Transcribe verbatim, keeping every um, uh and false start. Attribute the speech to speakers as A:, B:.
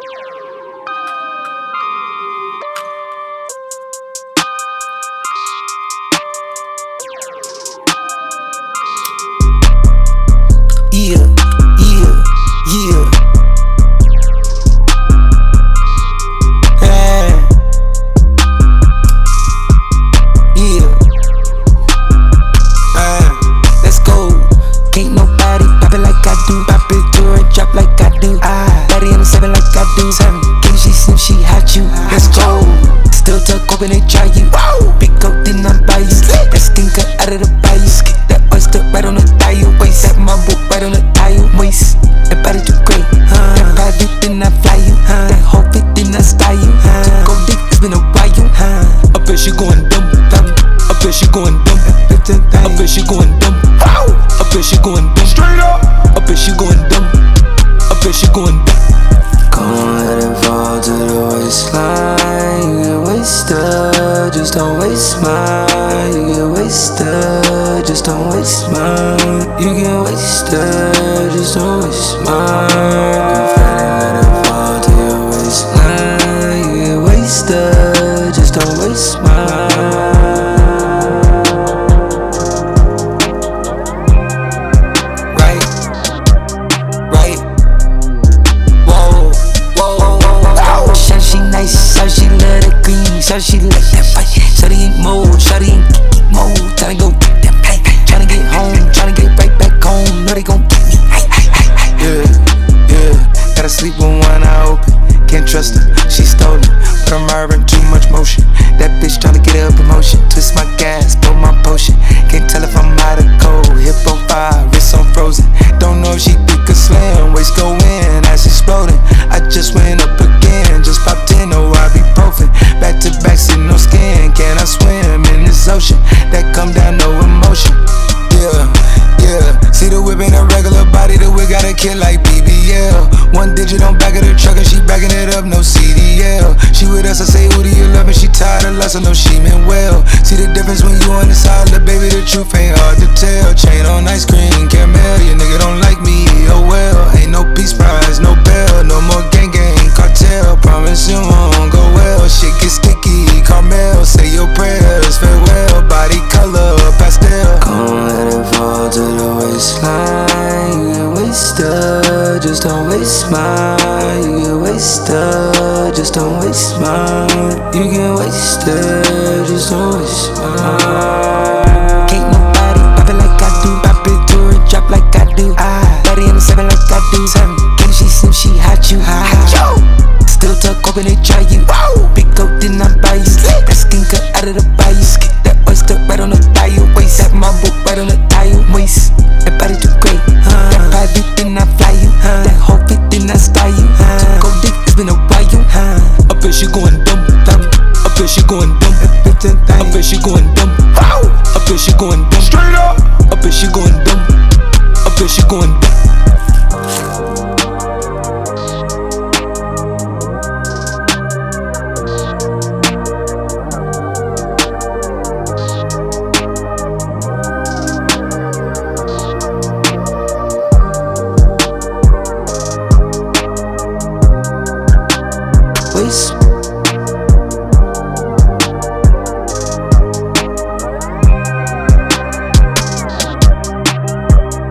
A: Yeah, yeah, yeah. Hey. Yeah. Uh, let's go. Can't nobody pop it like I do. Pop it to her, drop like I do. Ah, body in the seven like I do. Seven. Can she seem she hot you? Let's go. Still tuck open they try you. Big coat then I buy you. That stinker out of the bayou. That oyster right on the thigh waist. That my book right on the thigh waist. That body too great, huh? That private then I fly you, huh? That whole fit then I style you, huh? Go dick, it's been a while, huh? I bet she going dumb, dumb. I bet she going dumb. I bet she going dumb. I bet she going dumb. Straight up. I bet she going dumb. I bet she going dumb.
B: Come on, let it fall to the waistline. You get wasted, just don't waste mine. You get wasted, just don't waste mine. You get wasted, just don't waste mine. Confetti, let it fall to your waistline. You get wasted, just don't waste mine.
A: Right, right. Whoa, whoa, whoa, whoa. Shout she nice, shout she love the green, shout she love that fight. Shawty ain't mold, shawty ain't kick mold. Tryna go get that fight, tryna get home, tryna get right back home. Know they gon' get me.
B: Yeah, yeah. Gotta sleep with one eye open. Can't trust her, she stolen. But I'm having too much motion. That bitch tryna get her promotion. Twist my gas, throw my potion. Can't tell if I'm out of cold. Hip on fire, wrist on frozen. Don't know if she thick or slim. Waist go in, ass exploding. I just went up again, just popped in, oh ibuprofen. Back to back, see no skin. Can I swim in this ocean? That come down, no emotion. Yeah, yeah. See the whip ain't a regular body, the whip got a kid like B B L. One digit on back of the truck and she backing it up, no C D L. She with us, I say who do you love and she tired of lust, I know she meant well. See the difference when you on the side, the baby, the truth ain't hard to tell. Chain on ice cream, caramel, your nigga don't like me, oh well. Ain't no peace prize, no bell, no more gang gang, cartel. Promise it won't go well, shit get sticky, Carmel. Say your prayers, farewell, body color, pastel. Come let it fall to the waistline. You get wasted, just don't waste mine. You get wasted, just don't waste mine. You get wasted, just don't waste mine.
A: Can't nobody pop it like I do. Pop it to her, drop like I do. Ah, body in the seven like I do. Seven. Can she seem she hot you? Hot you. Still tuck open they try you. Big coat then I buy you. That skinker out of the bayou. That oyster right on the thigh waist. That my book right on the thigh waist. That body too great, huh? That private then I fly you, huh? That whole fit then I style you, huh? Go dick, it's been a while, huh?
B: I bet she going dumb, dumb. I bet she going dumb. I bet she going dumb. I bet she going dumb. Straight up. I bet she going dumb. I bet she going dumb.